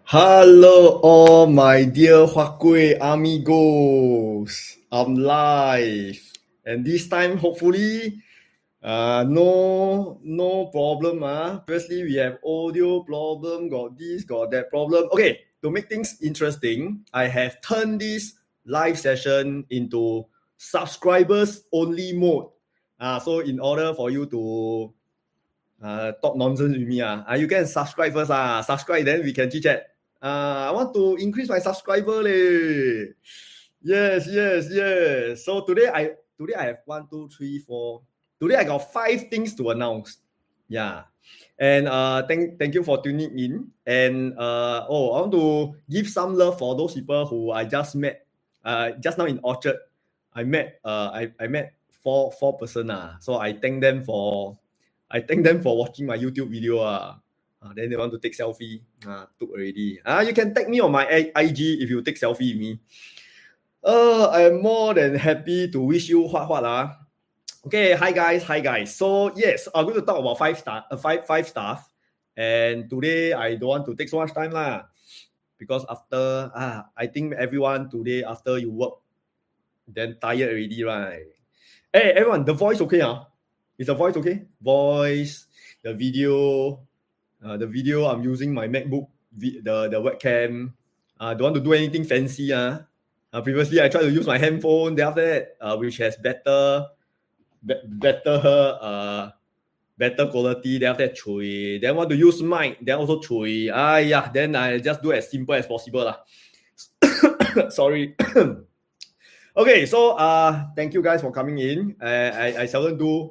Hello, all my dear Huakui amigos. I'm live, and this time hopefully, no problem. Previously we have audio problem, got this, got that problem. Okay, to make things interesting, I have turned this live session into subscribers only mode. So in order for you to talk nonsense with me, you can subscribe first. Subscribe, then we can chit chat. I want to increase my subscriber leh. Yes. So today I have 1, 2, 3, 4. Today I got 5 things to announce. Yeah. And thank you for tuning in. And I want to give some love for those people who I just met. Just now in Orchard, I met 4 person. So I thank them for watching my YouTube video. Then they want to take selfie. Took already. You can tag me on my IG if you take selfie with me. I am more than happy to wish you what. Okay, hi guys. So yes, I'm going to talk about 5 stuff. And today I don't want to take so much time because after I think everyone today after you work, then tired already, right? Hey everyone, the voice okay? Is the voice okay? Voice, the video. I'm using my MacBook, the webcam. Don't want to do anything fancy. Previously, I tried to use my handphone. Then after that, which has better quality. Then after that, chui. Then want to use mic. Then also chui. Then I just do as simple as possible. Sorry. Okay, so thank you guys for coming in. I seldom do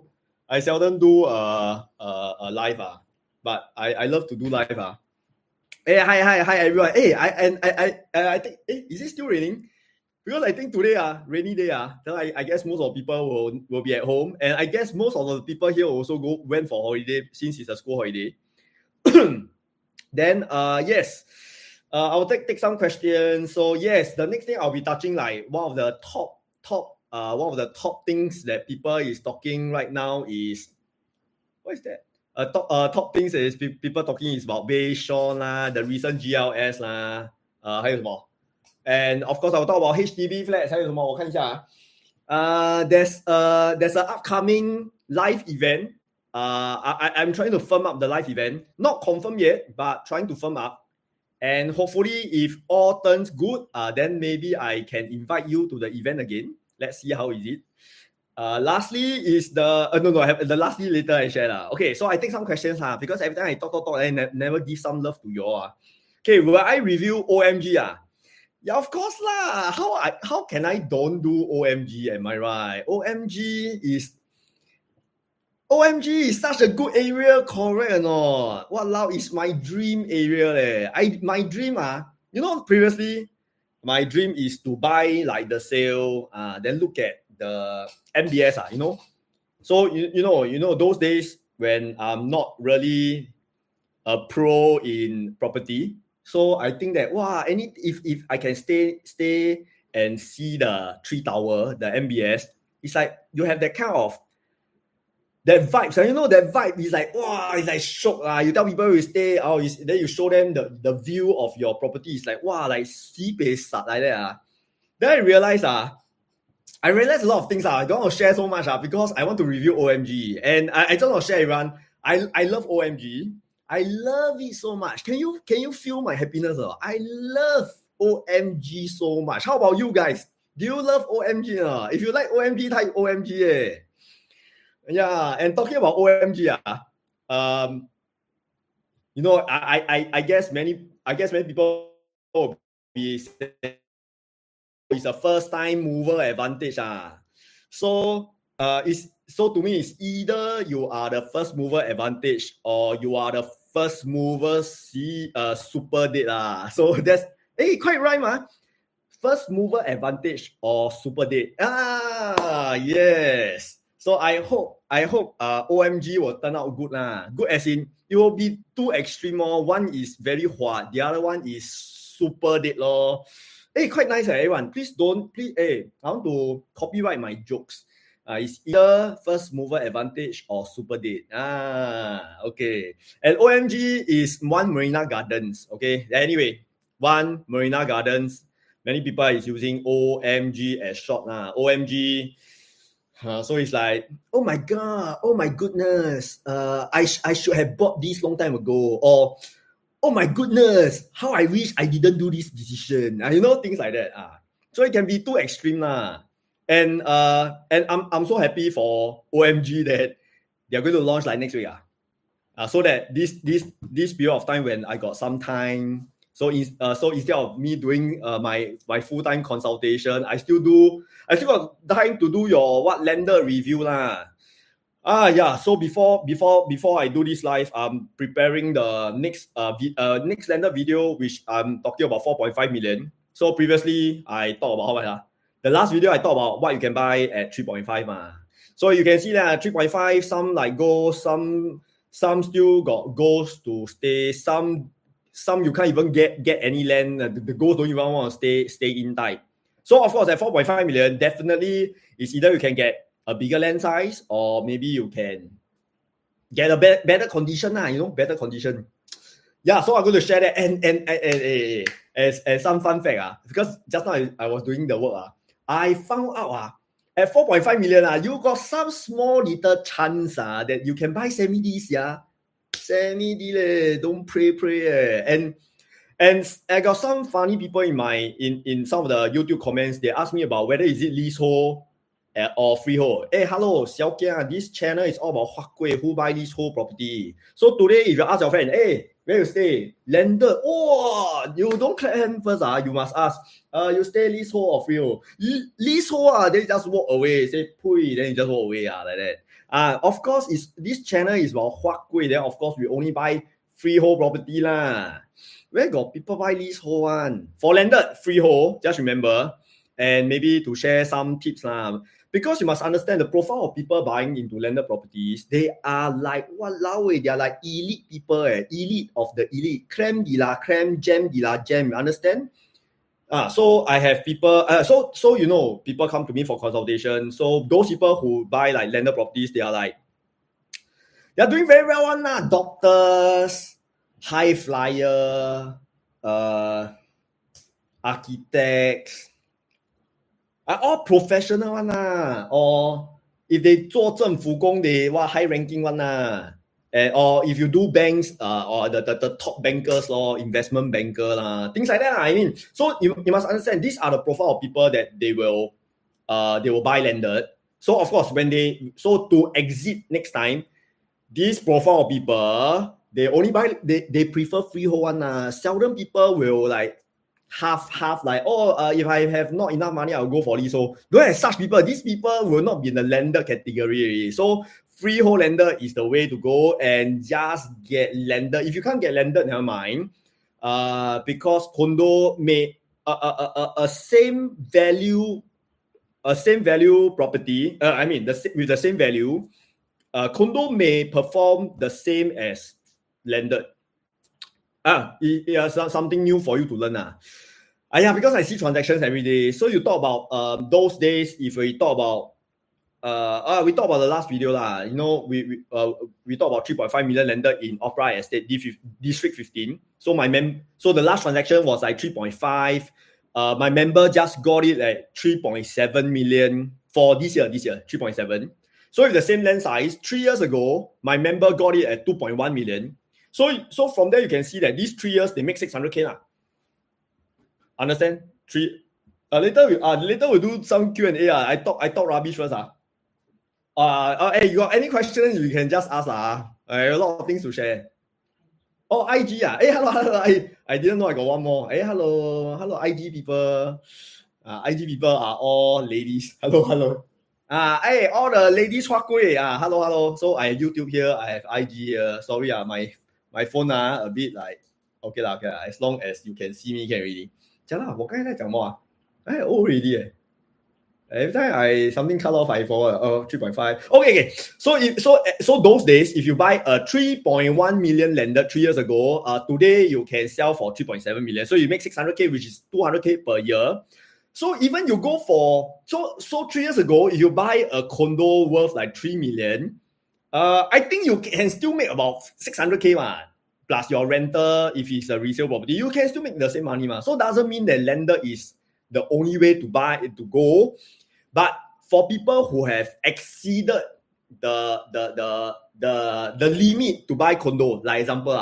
a live but I love to do live Hey, hi everyone. Hey, I think is it still raining? Because I think today rainy day then I guess most of the people will be at home, and I guess most of the people here also went for holiday since it's a school holiday. Then yes. I'll take some questions. So yes, the next thing I'll be touching like one of the top things that people is talking right now is what is that? Top things is people talking is about Bayshore the recent GLS 还有什么? And of course I'll talk about HDB flats 还有什么？我看一下there's an upcoming live event. I'm trying to firm up the live event. Not confirmed yet, but trying to firm up. And hopefully, if all turns good, then maybe I can invite you to the event again. Let's see how is it. Lastly is the I have the lastly later I share Okay, so I take some questions because every time I talk, I never give some love to you all. Okay, will I review OMG Yeah, of course lah. How can I don't do OMG? Am I right? OMG is such a good area, correct or not? Walao, is my dream area my dream previously my dream is to buy like the sale, then look at the MBS So you know those days when I'm not really a pro in property. So I think that if I can stay and see the 3 tower, the MBS, it's like you have that kind of that vibe. So that vibe is like it's like shock. You tell people you stay, then you show them the view of your property. It's like like sibei sat like that. Then I realized a lot of things. I don't want to share so much because I want to review OMG. And I just want to share everyone. I love OMG. I love it so much. Can you feel my happiness? I love OMG so much. How about you guys? Do you love OMG? If you like OMG, type OMG. Yeah, and talking about OMG, I guess many people will be saying it's a first time mover advantage. So to me it's either you are the first mover advantage or you are the first mover super date So that's quite right first mover advantage or super date. Yes. So I hope OMG will turn out good Good as in it will be 2 extreme. One is very hot, the other one is super date lor. Quite nice everyone. Please I want to copyright my jokes. It's either first mover advantage or super date. Okay. And OMG is One Marina Gardens. Okay. Anyway, One, Marina Gardens. Many people is using OMG as short. OMG. So it's like, oh my God, oh my goodness. I should have bought this long time ago. Or, oh my goodness, how I wish I didn't do this decision. Things like that. So it can be too extreme. And I'm so happy for OMG that they're going to launch like next week. So that this period of time when I got some time, so instead of me doing my full-time consultation, I still got time to do your lender review So before I do this live, I'm preparing the next lender video, which I'm talking about 4.5 million. So previously I talked about how much the last video I talked about what you can buy at 3.5 So you can see that 3.5, some like gold, some still got goals to stay. Some you can't even get any land. The goals don't even want to stay in tight. So of course at 4.5 million, definitely it's either you can get a bigger land size or maybe you can get a better condition, better condition. Yeah, so I'm going to share that and as some fun fact, because just now I was doing the work, I found out at 4.5 million, you got some small little chance that you can buy semi-Ds, semi-D, don't pray. And I got some funny people in some of the YouTube comments. They asked me about whether is it leasehold or freehold. Hey, hello, Xiao Kia, this channel is all about Huat Kueh, who buy leasehold property. So today, if you ask your friend, hey, where you stay? Landed. Oh, you don't clap hand first. You must ask. You stay leasehold or freehold? Leasehold. They just walk away. Say pui. Then you just walk away. Like that. Of course, this channel is about Huat Kueh. Then of course we only buy freehold property lah. Where got people buy leasehold one? For landed freehold, just remember, and maybe to share some tips lah. Because you must understand the profile of people buying into landed properties. They are like, walao, they are like elite people, elite of the elite. Creme de la creme, gem de la gem. You understand? So I have people, so people come to me for consultation. So those people who buy like landed properties, they are doing very well one. Doctors, high flyer, architects, are all professional one or if they 做政府工 they high ranking one or if you do banks or the top bankers investment banker things like that I mean, so you must understand these are the profile of people that they will buy landed. So of course to exit next time, this profile of people they only buy they prefer freehold one seldom people will like half like if I have not enough money I'll go for leasehold. Don't have such people. These people will not be in the lender category. So freehold lender is the way to go and just get lender. If you can't get lender, never mind. Because condo may a same value property. With the same value, condo may perform the same as landed. Something new for you to learn. Because I see transactions every day. So you talk about those days. If we talk about we talk about the last video we talk about 3.5 million landed in Opera Estate District 15. So so the last transaction was like 3.5. My member just got it at 3.7 million for this year 3.7. So with the same land size, 3 years ago, my member got it at 2.1 million. So from there you can see that these 3 years they make 600K. Understand? Later we'll do some Q&A. I talk rubbish first. Hey, you got any questions? You can just ask. I have a lot of things to share. Oh, IG. Hey, hello. I didn't know I got one more. Hey, hello, IG people. IG people are all ladies. Hello. Hey, all the ladies Huat Kueh. Hello. So I have YouTube here. I have IG here. Sorry, my phone a bit like okay lah. As long as you can see me, can already. 讲啦，我刚才在讲什么old already. Every time I something cut off, I forward 3.5. Okay. So those days, if you buy a 3.1 million landed 3 years ago, today you can sell for 3.7 million. So you make 600K, which is 200K per year. So even you go for so 3 years ago, if you buy a condo worth like 3 million, I think you can still make about 600K. plus your rental, if it's a resale property, you can still make the same money. So doesn't mean that lender is the only way to buy it to go. But for people who have exceeded the limit to buy condo, like example,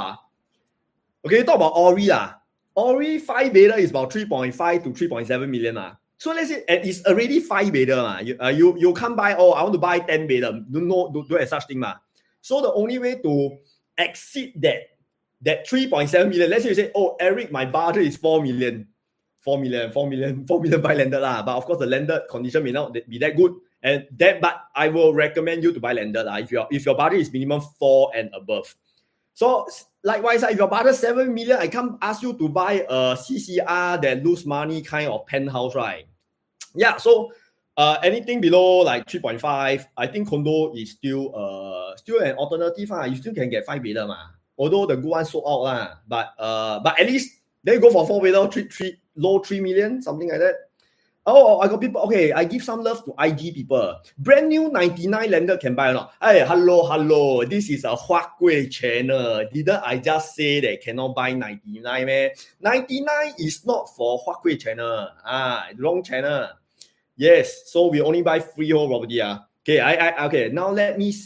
okay, talk about Ori. Ori 5 bedder is about 3.5 to 3.7 million. So let's say it's already 5 bedder. You can't buy, I want to buy 10 bedder. Don't have such thing. So the only way to exceed that 3.7 million, let's say you say, Eric, my budget is 4 million. 4 million by lender. But of course, the lender condition may not be that good. But I will recommend you to buy lender if your budget is minimum 4 and above. So likewise, if your budget 7 million, I can't ask you to buy a CCR that lose money kind of penthouse, right? Yeah, so anything below like 3.5, I think condo is still an alternative. You still can get 5 bedder. Although the good one sold out. But at least then you go for 4 bedder, low 3 million, something like that. I got people. Okay, I give some love to IG people. Brand new 99 lender can buy or not? Hey, hello. This is a Huat channel. Didn't I just say that cannot buy 99, man? 99 is not for Huat channel. Wrong channel. Yes, so we only buy freehold property. Okay, okay. Now let me.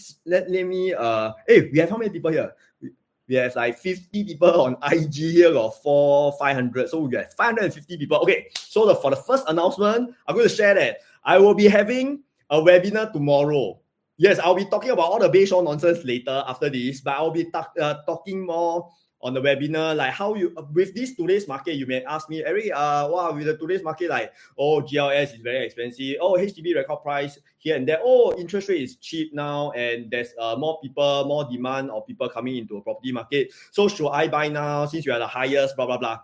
Hey, we have how many people here? We have like 50 people on IG here, got 500. So we have 550 people. Okay, so for the first announcement, I'm going to share that I will be having a webinar tomorrow. Yes, I'll be talking about all the Bayshore nonsense later after this, but I'll be talking more on the webinar, like how you, with this today's market, you may ask me, Eric, with the today's market, like, GLS is very expensive. HDB record price here and there. Interest rate is cheap now, and there's more demand of people coming into a property market. So should I buy now since you are the highest, blah, blah, blah.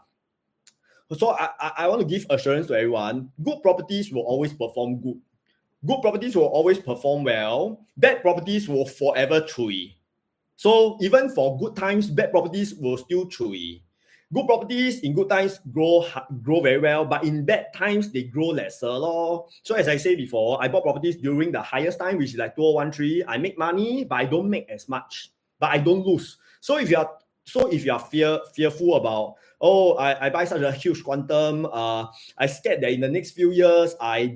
So I want to give assurance to everyone. Good properties will always perform good. Good properties will always perform well. Bad properties will forever chui. So even for good times, bad properties will still chui. Good properties in good times grow very well, but in bad times, they grow lesser. So as I said before, I bought properties during the highest time, which is like 2013. I make money, but I don't make as much. But I don't lose. So if you are fearful about, I buy such a huge quantum, I scared that in the next few years, I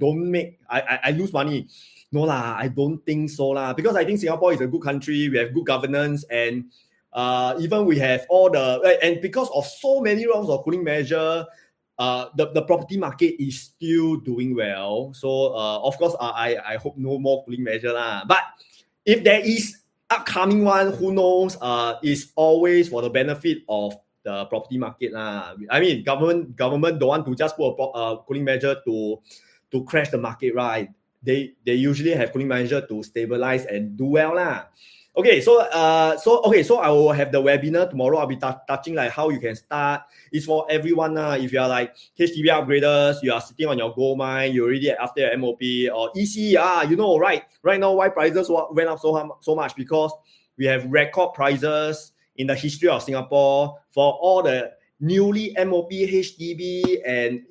lose money. No I don't think so because I think Singapore is a good country. We have good governance, and even we have all and because of so many rounds of cooling measure, the property market is still doing well. So of course, I hope no more cooling measure But if there is upcoming one, who knows? Is always for the benefit of the property market I mean, government don't want to just put a cooling measure to crash the market, right? They usually have cooling measure to stabilize and do well Okay, so I will have the webinar tomorrow. I'll be touching like how you can start. It's for everyone if you are like HDB upgraders, you are sitting on your gold mine, you already after your MOP or EC. Right now why prices went up so much, because we have record prices in the history of Singapore for all the newly MOP, HDB, and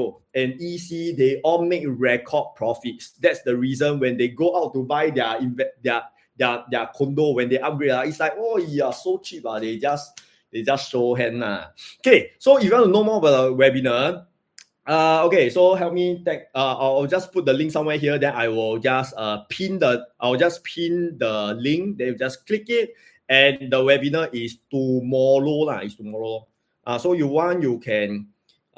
EC, they all make record profits. That's the reason when they go out to buy their condo, when they upgrade, it's like, so cheap. They just show hand. Okay, so if you want to know more about the webinar, okay, so help me I'll just put the link somewhere here. Then I will just pin the link. Then you just click it, and the webinar is tomorrow. It's tomorrow. So you can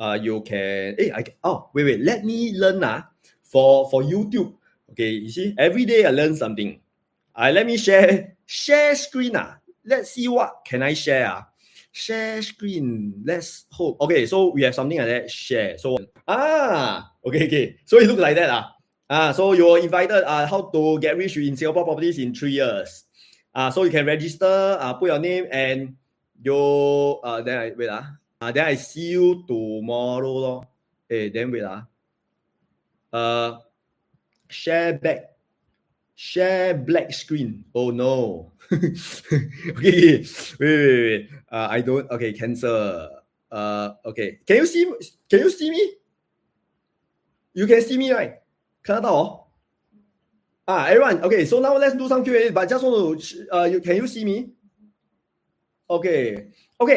wait, let me learn for YouTube. Okay, you see, every day I learn something. Let me share screen. Let's see what can I share. Share screen. Let's hope. Okay, so we have something like that. Share. So okay. So it looks like that. So you're invited. How to get rich in Singapore properties in 3 years. So you can register. Put your name and then I see you tomorrow. Then wait share black screen. Oh no. Okay, wait. I don't. Okay, cancel. Okay. Can you see me? You can see me, right? 看得到everyone. Okay, so now let's do some Q&A. But just want to can you see me? Okay.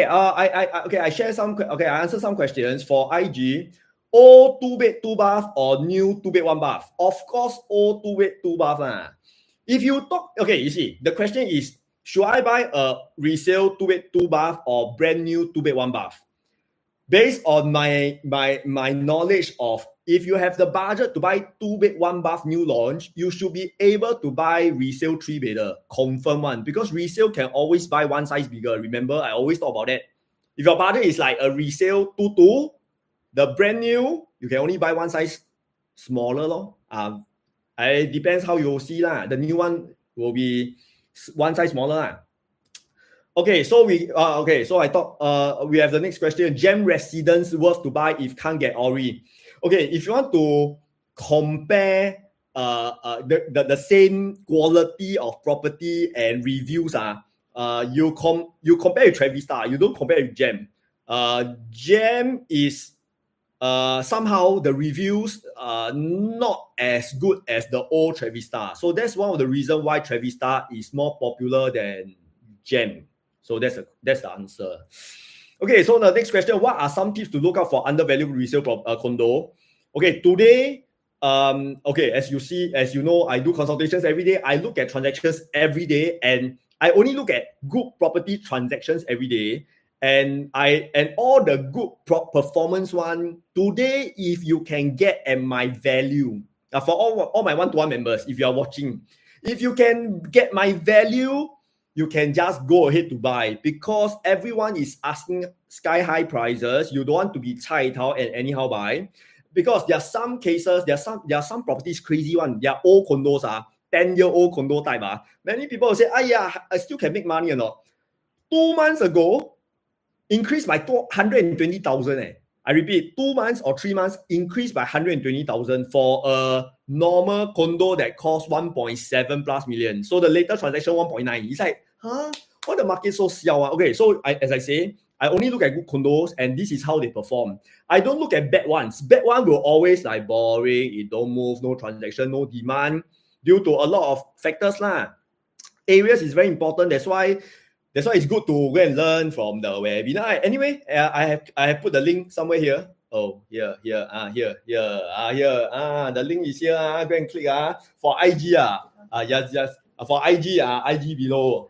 I share some. Okay, I answer some questions for IG. Old 2-bed 2-bath or new 2-bed 1-bath? Of course, old 2-bed 2-bath lah. If you talk, okay, you see, the question is, should I buy a resale 2-bed 2-bath or brand new 2-bed 1-bath? Based on my knowledge of, if you have the budget to buy 2-bed 1-bath new launch, you should be able to buy resale 3-bedder, confirm one, because resale can always buy one size bigger. Remember, I always talk about that. If your budget is like a resale 2-2, the brand new, you can only buy one size smaller lor. It depends how you see lah. The new one will be one size smaller lah. Okay, so I thought we have the next question. Gem residence worth to buy if can't get Ori. Okay, if you want to compare the same quality of property and reviews, you compare with Trevista. You don't compare with Gem. Gem is somehow the reviews are not as good as the old Trevista. So that's one of the reasons why Trevista is more popular than Gem. So that's the answer. Okay, so the next question, what are some tips to look out for undervalued resale condo? Okay, today, as you know, I do consultations every day. I look at transactions every day, and I only look at good property transactions every day. And all the good performance one, today, if you can get at my value, for all my one-to-one members, if you are watching, if you can get my value, you can just go ahead to buy, because everyone is asking sky-high prices. You don't want to be cai tao and anyhow buy, because there are some cases, there are some properties crazy one. They are old condos, 10-year-old condo type. Many people will say, I still can make money or not. 2 months ago, increased by 120,000. I repeat, 2 months or 3 months increased by 120,000 for a normal condo that costs 1.7 plus million. So the latest transaction 1.9. It's like, why the market so xiao? Okay, so as I say, I only look at good condos, and this is how they perform. I don't look at bad ones. Bad one will always like boring, it don't move, no transaction, no demand, due to a lot of factors lah. Areas is very important. That's why it's good to go and learn from the webinar. Anyway, I have put the link somewhere here. Oh, here. The link is here. Go and click for IG. Just for IG. IG below.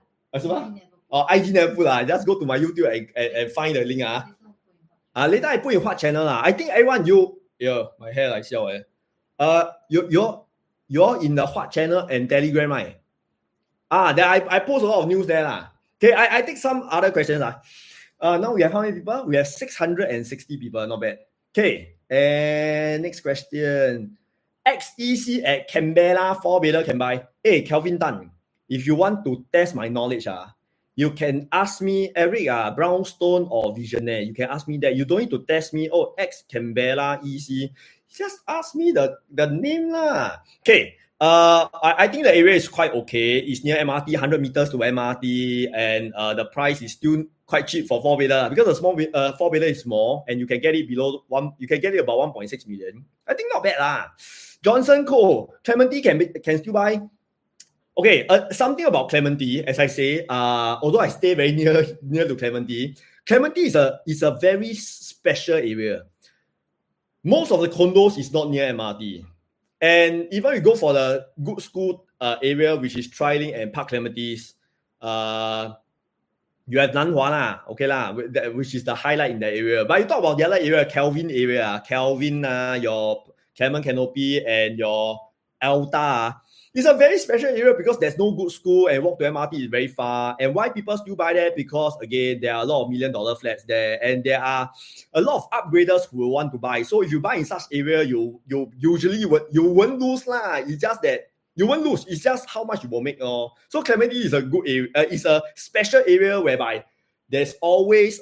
IG never put. Just go to my YouTube and find the link. Later I put in what channel. I think everyone my hair like xiao. You're in the what channel and Telegram, right? Then I post a lot of news there lah. Okay, I take some other questions. Now we have how many people? We have 660 people. Not bad. Okay, and next question. XEC at Canberra 4-bedder can buy. Hey, Kelvin Tan, if you want to test my knowledge, you can ask me, Eric, Brownstone or Visionaire. You can ask me that. You don't need to test me. Oh, Canberra EC. Just ask me the name lah. Okay. I think the area is quite okay. It's near MRT, 100 meters to MRT, and the price is still quite cheap for 4-bedder, because the small 4-bedder is small, and you can get it below one. You can get it about 1.6 million. I think not bad lah. Johnson Co. Clementi can still buy. Okay, something about Clementi, as I say, although I stay very near to Clementi, Clementi is a very special area. Most of the condos is not near MRT. And even we go for the good school area, which is Trilink and Park Clementi's, you have Nanhua lah, okay lah, which is the highlight in that area. But you talk about the other area, Kelvin area, your Clement Canopy and your Alta. It's a very special area because there's no good school, and walk to MRT is very far. And why people still buy there? Because again, there are a lot of $1 million flats there, and there are a lot of upgraders who will want to buy. So if you buy in such area, you usually you won't lose lah. It's just that you won't lose. It's just how much you will make. So Clementi is a good area. It's a special area whereby there's always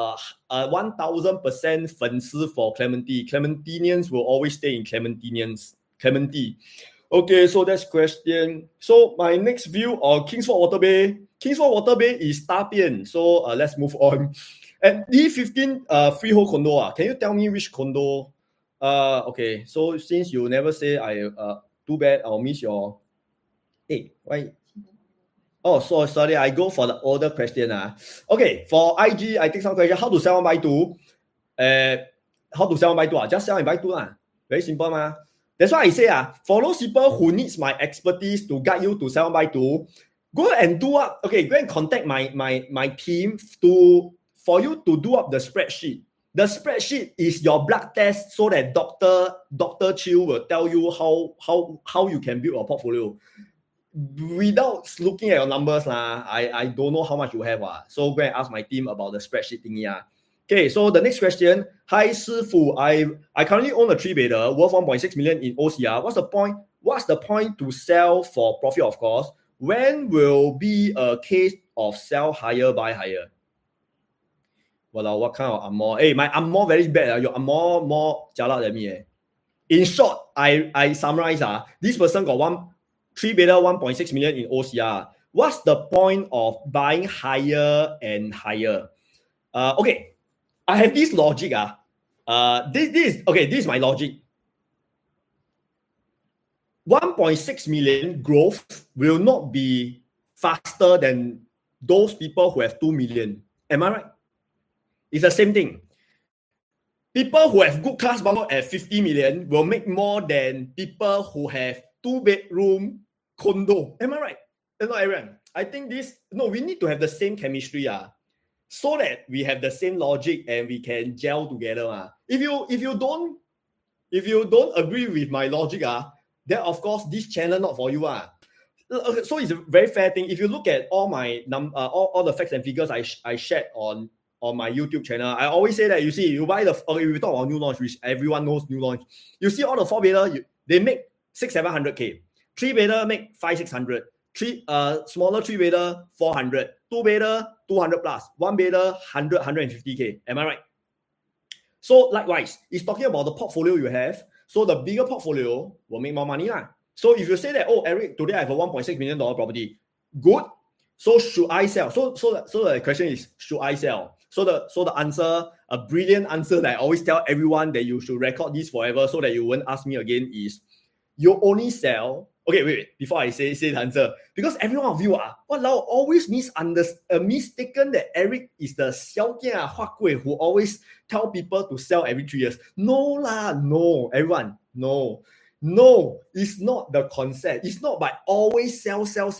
1000% 粉丝 for Clementi. Clementinians will always stay in Clementi. Okay, so that's question. So my next view on Kingsford Water Bay. Kingsford Water Bay is Tapian. So let's move on. And D15 freehold condo. Can you tell me which condo? Okay, so since you never say, too bad, I'll miss your. Hey, why? Oh, so sorry, I go for the older question. Okay, for IG, I take some question. How to sell 1x2? How to sell 1x2? Just sell and buy 2. Very simple. That's why I say, for those people who needs my expertise to guide you to sell 1x2, go and do up. Okay, go and contact my team for you to do up the spreadsheet. The spreadsheet is your blood test so that Dr. Chiu will tell you how you can build a portfolio. Without looking at your numbers, I don't know how much you have. So go and ask my team about the spreadsheet thingy. Okay, so the next question. Hi, Sifu. I currently own a 3-bedder worth 1.6 million in OCR. What's the point to sell for profit, of course? When will be a case of sell higher, buy higher? Well, what kind of Amor? Hey, my Amor very bad. Your Amor more jialat than me. In short, I summarize. This person got 3-bedder 1.6 million in OCR. What's the point of buying higher and higher? Okay, I have this logic. This is my logic. 1.6 million growth will not be faster than those people who have 2 million. Am I right? It's the same thing. People who have good class bungalow at 50 million will make more than people who have 2-bedroom condo. Am I right? No, Aaron. I think we need to have the same chemistry. So that we have the same logic and we can gel together. If you don't agree with my logic, then of course this channel not for you. So it's a very fair thing. If you look at all my all the facts and figures I shared on my YouTube channel, I always say that you buy we talk about new launch, which everyone knows new launch. You see all the 4-bedder, they make 600-700K. 3-bedder make 500-600. Smaller 3-bedder 400. 2-bedder 200 plus. 1-bedder 100-150K. Am I right? So likewise, it's talking about the portfolio you have. So the bigger portfolio will make more money. So if you say that, oh, Eric, today I have a $1.6 million property, good. So should I sell? So the question is, should I sell? So the answer, a brilliant answer that I always tell everyone that you should record this forever so that you won't ask me again is, you only sell. Okay, wait. Before I say the answer, because every one of you always mistaken that Eric is the 小店花贵 who always tell people to sell every 3 years. No, everyone, no, it's not the concept. It's not by always sell.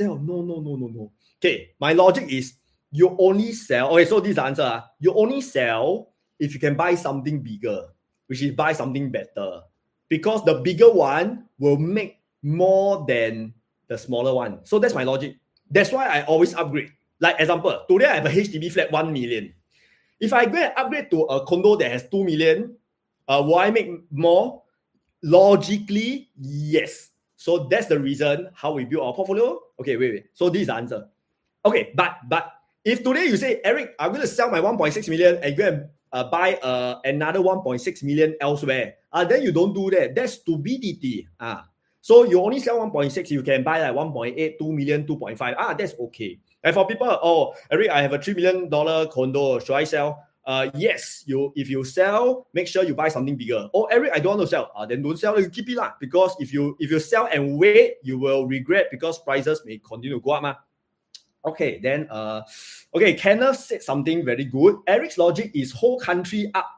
No. Okay, my logic is you only sell. Okay, so this is the answer. You only sell if you can buy something bigger, which is buy something better, because the bigger one will make more than the smaller one. So that's my logic. That's why I always upgrade. Like example, today I have a HDB flat 1 million. If I go and upgrade to a condo that has 2 million, will I make more? Logically, yes. So that's the reason how we build our portfolio. Okay, wait. So this is the answer. Okay, but if today you say, Eric, I'm going to sell my 1.6 million and go and buy another 1.6 million elsewhere, then you don't do that. That's stupidity. So you only sell 1.6, you can buy like 1.8, 2 million, 2.5. That's okay. And for people, Eric, I have a $3 million condo. Should I sell? Yes. If you sell, make sure you buy something bigger. Oh, Eric, I don't want to sell. Then don't sell. You keep it because if you sell and wait, you will regret because prices may continue to go up. Okay, then Kenneth said something very good. Eric's logic is whole country up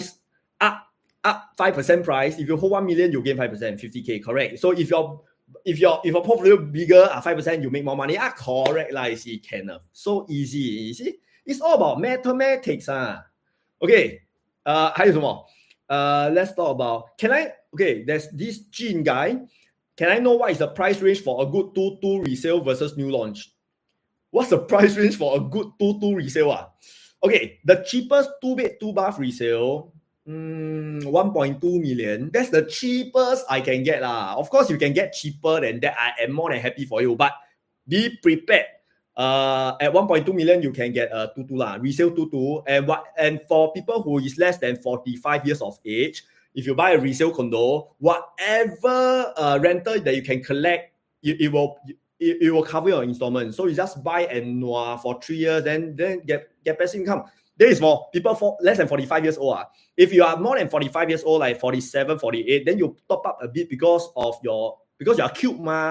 5% price. If you hold 1 million, you gain 5%, 50K, correct? So if your portfolio bigger, 5%, you make more money. Correct, you see, Kenneth. So easy, you see? It's all about mathematics. Okay, 还有什么? Let's talk about, there's this Gene guy. Can I know what is the price range for a good 2-2 resale versus new launch? What's the price range for a good 2-2 resale? Okay, the cheapest 2-bed 2-bath resale, 1.2 million. That's the cheapest I can get. Of course, you can get cheaper than that. I am more than happy for you, but be prepared. At 1.2 million, you can get a 2-2 resale 2-2. And for people who is less than 45 years of age, if you buy a resale condo, whatever rental that you can collect, it will cover your installment. So you just buy and for 3 years, then get passive income. This is for people for less than 45 years old. If you are more than 45 years old, like 47, 48, then you top up a bit because you are cute,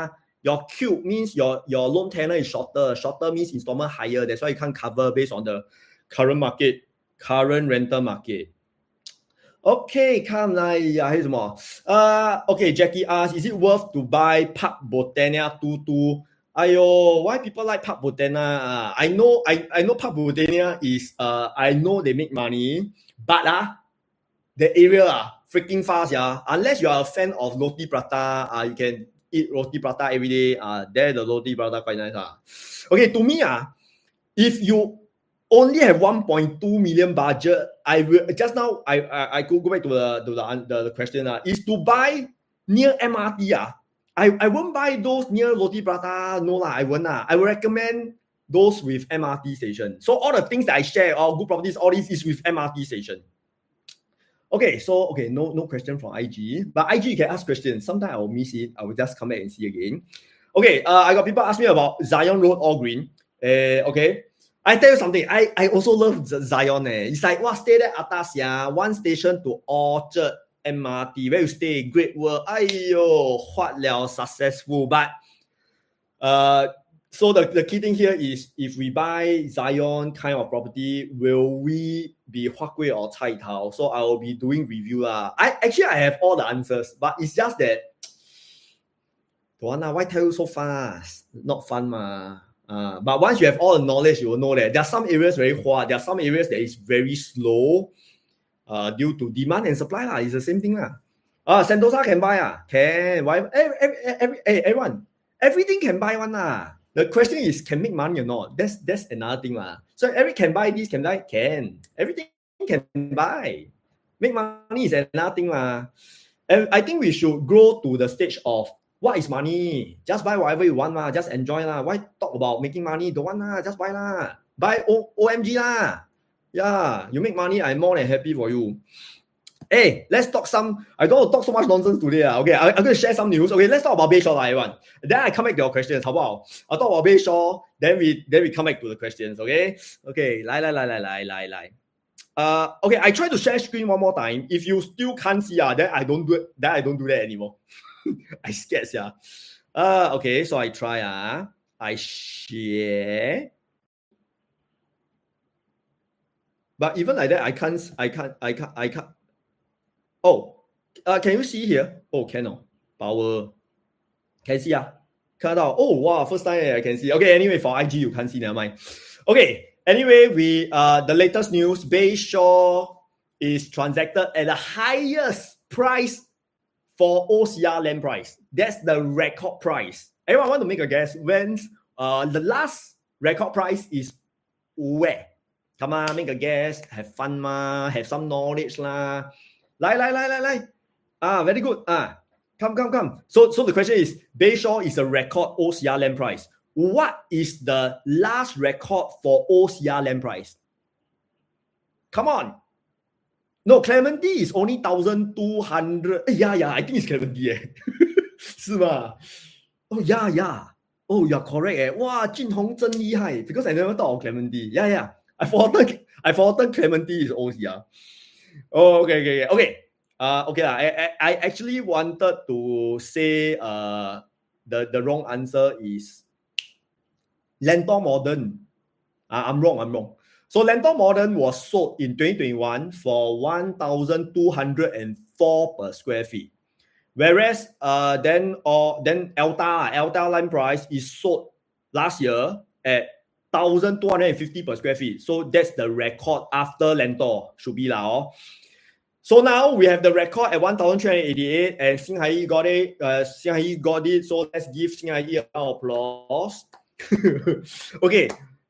Your cube means your loan tenor is shorter. Shorter means installment higher. That's why you can't cover based on the current rental market. Okay, 看来还有什么？Okay, Jackie asks, is it worth to buy Park Botania 22? Ayo, why people like Park Botania? I know Park Botania is I know they make money, but the area freaking fast, unless you are a fan of roti prata, you can eat roti prata every day. There the roti prata quite nice. Okay, to me, if you only have 1.2 million budget, I will just now I go back to the question is to buy near MRT. I won't buy those near roti prata. No lah, I won't. I will recommend those with MRT station. So all the things that I share, all good properties, all this is with MRT station. Okay, so no question from IG, but IG you can ask questions. Sometimes I will miss it. I will just come back and see again. Okay, I got people ask me about Zion Road All Green. Okay, I tell you something. I also love Zion. It's like stay there atas one station to Orchard MRT where you stay. Great work. Ayo, what liao successful. But so the key thing here is if we buy Zion kind of property, will we be Huatgui or Cai Tao? So I will be doing review. I have all the answers, but it's just that why tell you so fast? Not fun ma. But once you have all the knowledge, you will know that there are some areas very hot, there are some areas that is very slow due to demand and supply. It's the same thing. Sentosa can buy. Can. Why? Everyone. Everything can buy one. The question is, can make money or not? That's another thing. So Eric can buy this, can buy? Can. Everything can buy. Make money is another thing. And I think we should grow to the stage of what is money? Just buy whatever you want. Just enjoy. Why talk about making money? Don't want. Just buy. Buy OMG. Yeah, you make money, I'm more than happy for you. Hey, let's talk some. I don't want to talk so much nonsense today. Okay, I'm going to share some news. Okay, let's talk about Bayshore, everyone. Then I come back to your questions. How about I'll talk about Bayshore, then we come back to the questions. Okay, lie. Okay, I try to share screen one more time. If you still can't see, then I don't do it. Then I don't do that anymore. I scared, okay, so I try. I share. But even like that, I can't. Oh, can you see here? Oh, can. Power. Can see Cut out. Oh, wow, first time I can see. Okay, anyway, for IG, you can't see, never mind. Okay, anyway, we the latest news, Bayshore is transacted at the highest price for OCR land price. That's the record price. Everyone want to make a guess when the last record price is where? Come on, make a guess. Have fun, have some knowledge lah. Lie. Very good. Come. So the question is, Bayshore is a record OCR land price. What is the last record for OCR land price? Come on. No, Clementi is only 1,200. Yeah, I think it's Clementi. 是吗? Oh, yeah. Oh, you're correct. Wow, Jin Hong 真厉害. Because I never thought of Clementi. Yeah. I forgotten Clementi is OCR. Oh, okay. I actually wanted to say the wrong answer is Lentor Modern. I'm wrong. So Lentor Modern was sold in 2021 for 1,204 per square feet. Whereas then Alta land price is sold last year at 1,250 per square feet. So that's the record after Lentor. Should be lah. So now we have the record at 1,388 and Xinghai got it. So let's give Xinghai a round of applause. Okay.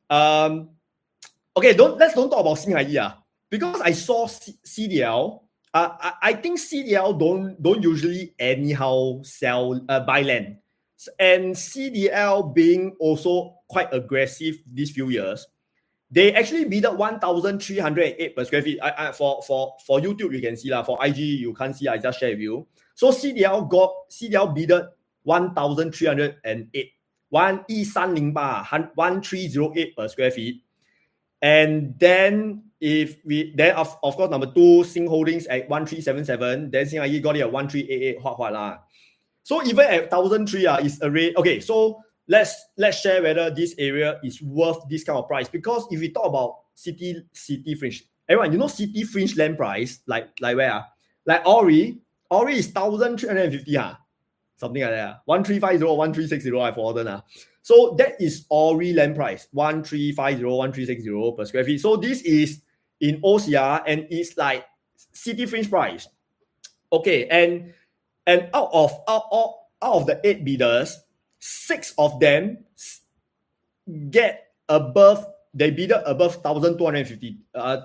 Let's don't talk about Xinghai because I saw CDL. I think CDL don't usually anyhow sell buy land. And CDL being also quite aggressive these few years, they actually bid 1,308 per square feet. For YouTube you can see lah. For IG you can't see. I just share with you. So CDL bid 1,308, 1,308 per square feet. And then of course number 2 Sing Holdings at 1,377. Then Xinghai got it at 1,388. So even at 1,003 is a rate. Okay, so let's share whether this area is worth this kind of price. Because if we talk about city fringe, everyone, you know city fringe land price, like where? Like Ori is 1,350 something like that. 1,350, 1,360, I've ordered. So that is Ori land price, 1,350, 1,360 per square feet. So this is in OCR and it's like city fringe price. Okay, and out of the 8 bidders, 6 of them get above. They bid above 1,250,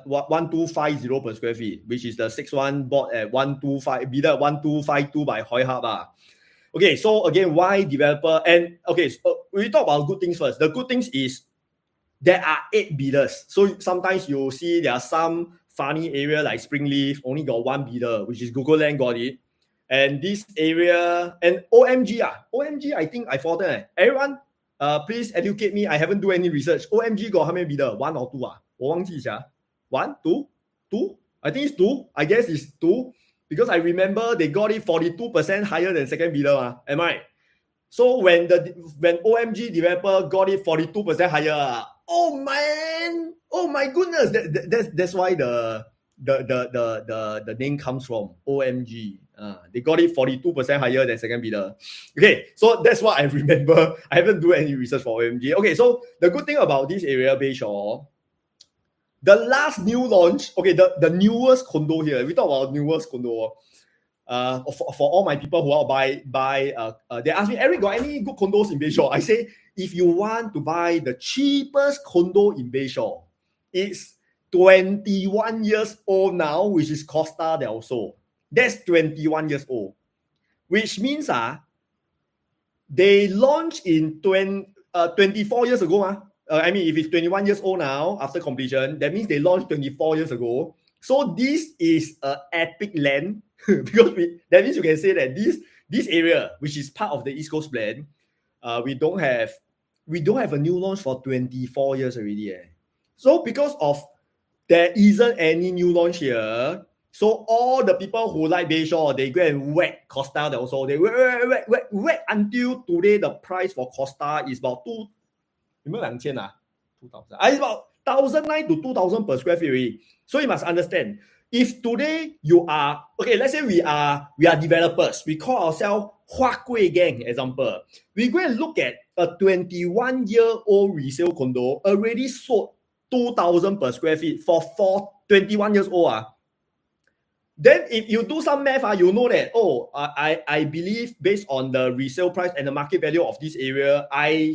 1,250 per square feet, which is the 6th one bought at 125, bid at 1,252 by Hoi Hub. Okay, so again, why developer? And okay, so we talk about good things first. The good things is there are 8 bidders. So sometimes you see there are some funny area like Springleaf only got 1 bidder, which is Google Land got it. And this area and OMG, I think I forgotten. Everyone, please educate me. I haven't done any research. OMG got how many bidder? 1 or 2 我忘记一下. 1, 2, 2. I think it's 2. I guess it's 2 because I remember they got it 42% higher than second bidder. Am I? So when OMG developer got it 42% higher, oh man, oh my goodness, that's why the name comes from OMG. They got it 42% higher than second bidder. Okay, so that's what I remember. I haven't done any research for OMG. Okay, so the good thing about this area, Bayshore, the last new launch, okay, the newest condo here, we talk about newest condo. For all my people who are buy, they ask me, Eric, got any good condos in Bayshore? I say, if you want to buy the cheapest condo in Bayshore, it's 21 years old now, which is Costa del Sol. That's 21 years old, which means they launched in 24 years ago. I mean, if it's 21 years old now after completion, that means they launched 24 years ago. So this is an epic land because that means you can say that this area, which is part of the East Coast plan, we don't have a new launch for 24 years already. So because of there isn't any new launch here, so all the people who like Bayshore, they go and whack Costa del Sol. They whack until today the price for Costa is about 2,000 it's about 1,900 to 2,000 per square feet already. So you must understand, if today you are, okay, let's say we are developers, we call ourselves Hua Gui Gang, example. We go and look at a 21-year-old resale condo already sold 2,000 per square feet for 21 years old. Then if you do some math, you know that, I believe based on the resale price and the market value of this area, I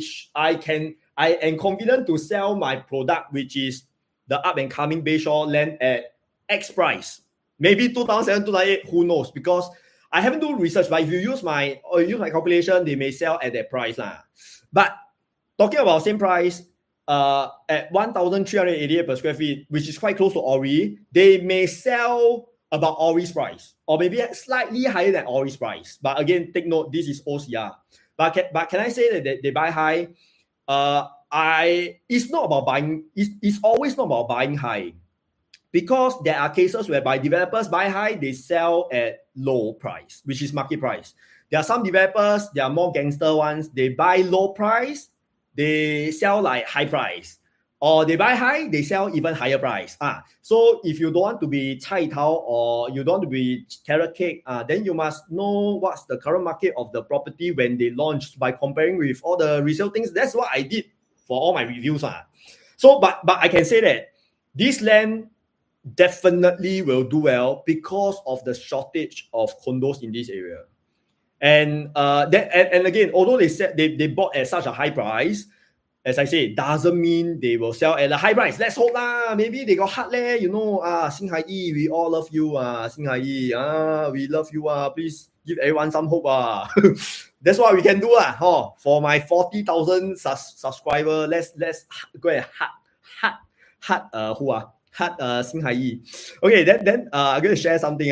am confident to sell my product, which is the up and coming Bayshore land at X price. Maybe 2007, 2008, who knows? Because I haven't done research, but if you use my calculation, they may sell at that price. But talking about same price, at 1,388 per square feet, which is quite close to Ori, they may sell about Ori's price, or maybe slightly higher than Ori's price. But again, take note, this is OCR. But can I say that they buy high? It's not about buying. It's always not about buying high, because there are cases whereby developers buy high, they sell at low price, which is market price. There are some developers, they are more gangster ones. They buy low price, they sell like high price, or they buy high, they sell even higher price. So if you don't want to be Cai Tao or you don't want to be carrot cake, then you must know what's the current market of the property when they launch by comparing with all the resale things. That's what I did for all my reviews. So, but I can say that this land definitely will do well because of the shortage of condos in this area. And again, although they said they bought at such a high price, as I say, doesn't mean they will sell at a high price. Let's hope maybe they got heart leh, Xing Hai Yi, we all love you, Xing Hai Yi, we love you, please give everyone some hope. That's what we can do for my 40,000 subscriber. Let's go and heart Xing Hai Yi. Okay, then I'm gonna share something.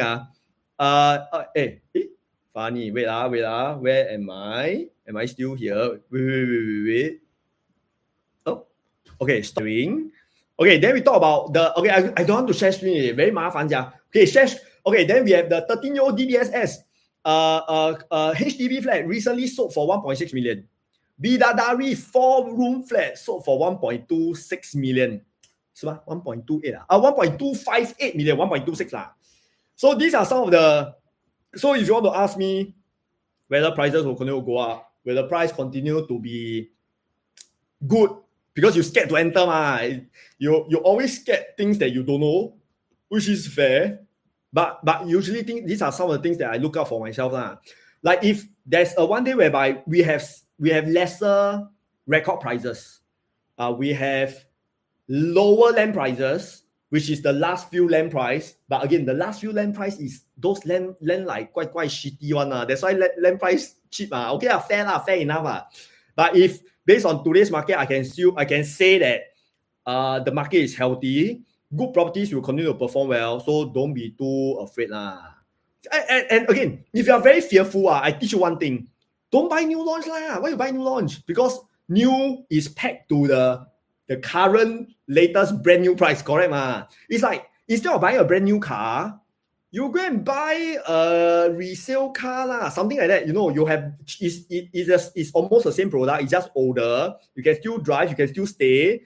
Funny. Wait. Where am I? Am I still here? Wait. Oh, okay. Storing. Okay, then we talk about the. Okay, I don't want to share screen. Very mafan. Okay, share. Okay, then we have the 13-year-old DBSS. HDB flat recently sold for 1.6 million. Bidadari 4-room flat sold for 1.26 million. 1.28 1.258 million, 1.26 lah. So these are some of the. So if you want to ask me whether prices will continue to go up, whether price continue to be good, because you're scared to enter you always scared things that you don't know, which is fair. But usually these are some of the things that I look out for myself lah. Like if there's a one day whereby we have lesser record prices, we have lower land prices, which is the last few land price. But again, the last few land price is those land like quite shitty one. That's why land price cheap. Okay, fair enough. But if based on today's market, I can say that the market is healthy. Good properties will continue to perform well. So don't be too afraid. And again, if you are very fearful, I teach you one thing. Don't buy new launch. Why you buy new launch? Because new is pegged to the current latest brand new price, correct? It's like instead of buying a brand new car, you go and buy a resale car, something like that. You have it's almost the same product. It's just older. You can still drive. You can still stay.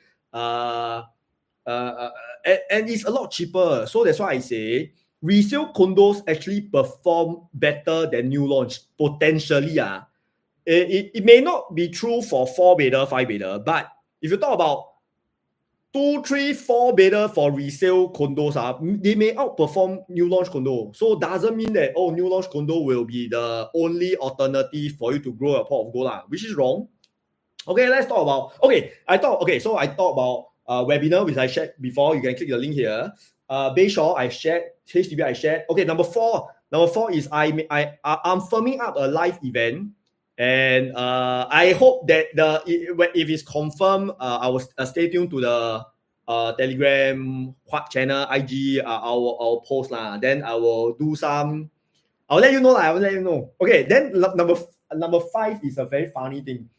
And it's a lot cheaper. So that's why I say resale condos actually perform better than new launch potentially. It may not be true for 4-bedder, 5-bedder, but if you talk about 2, 3, 4-bedder for resale condos, they may outperform new launch condo. So doesn't mean that new launch condo will be the only alternative for you to grow a pot of gold, which is wrong. Okay, let's talk about. So I talked about webinar which I shared before. You can click the link here. Bayshore I shared, HDB I shared. Okay, number four is I'm firming up a live event. And I hope that if it's confirmed, I will stay tuned to the Telegram channel, IG, I'll post Then I will do some. I'll let you know. Okay. Then number 5 is a very funny thing.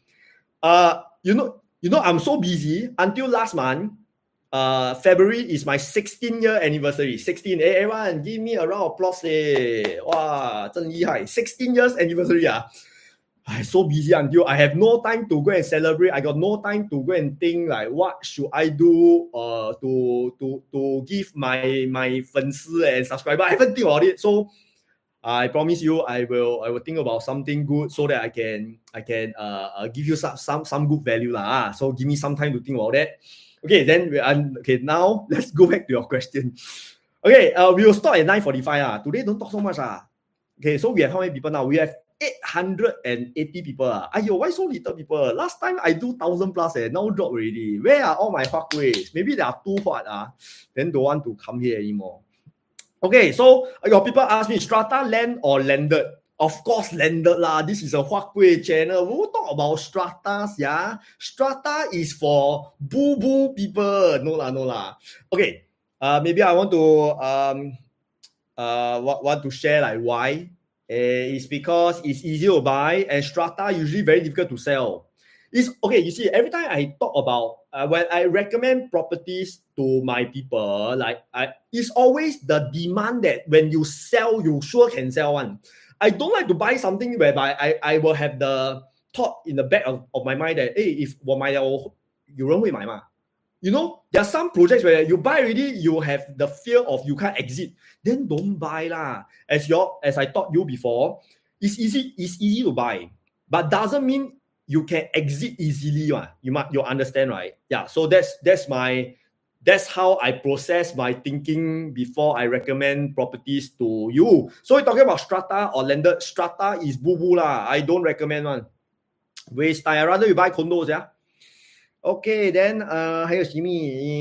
I'm so busy until last month. February is my 16-year anniversary. 16. Everyone, give me a round of applause. Wow, 真厉害. 16 years anniversary. I'm so busy until I have no time to go and celebrate. I got no time to go and think like what should I do to give my 粉丝 and subscriber. I haven't think about it. So I promise you I will think about something good so that I can give you some good value lah. So give me some time to think about that. Okay, then now let's go back to your question. Okay, we will start at 9:45. Today don't talk so much. Okay, so we have how many people now? We have 880 people. Ayo, why so little people? Last time I do 1,000 plus. Now drop already. Where are all my fuckways? Maybe they are too hot. Then don't want to come here anymore. Okay, so your people ask me, strata land or landed? Of course, landed lah. This is a Huakwei channel. We will talk about stratas, yeah. Strata is for boo people. No lah. Okay, maybe I want to share like why. It's because it's easy to buy and strata usually very difficult to sell. It's okay. You see, every time I talk about when I recommend properties to my people, it's always the demand that when you sell, you sure can sell one. I don't like to buy something whereby I will have the thought in the back of my mind that if 我买了有人会买嘛. There are some projects where you buy already, you have the fear of you can't exit. Then don't buy lah. As I taught you before, it's easy to buy, but doesn't mean you can exit easily. You understand, right? Yeah. So that's how I process my thinking before I recommend properties to you. So we're talking about strata or landed. Strata is boo lah. I don't recommend one. Waste time. I rather you buy condos, yeah. Okay, then 还有什么?